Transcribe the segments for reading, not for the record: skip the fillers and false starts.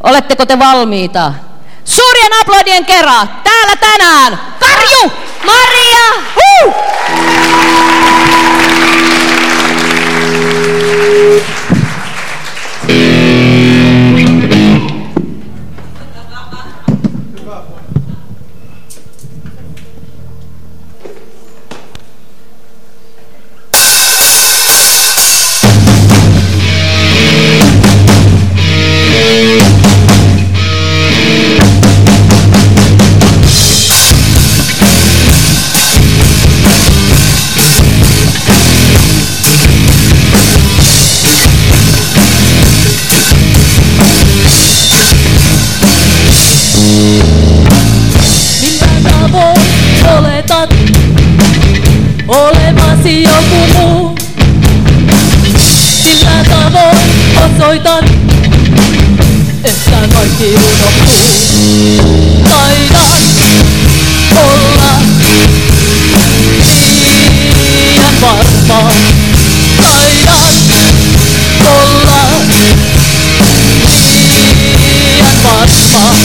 Oletteko te valmiita? Suurien aplodien kerran täällä tänään Karju, Maria, olemasi joku muu. Sillä tavoin osoitan, että kaikki unohtuu. Taidan olla liian varma. Taidan olla liian varma.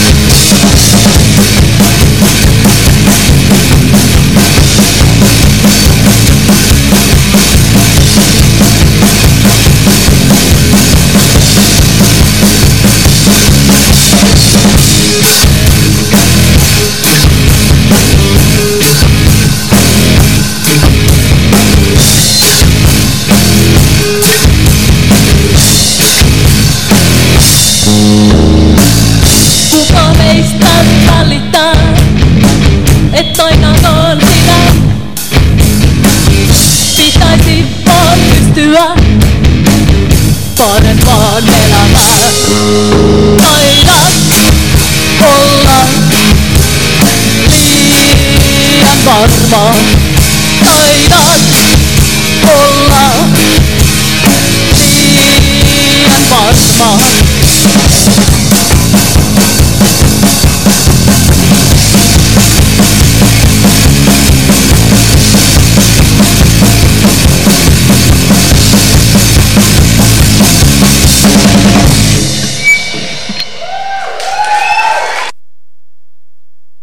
Kuka meistä välittää, et ainakaan sinä? Pitäisi vaan pystyä paremmin.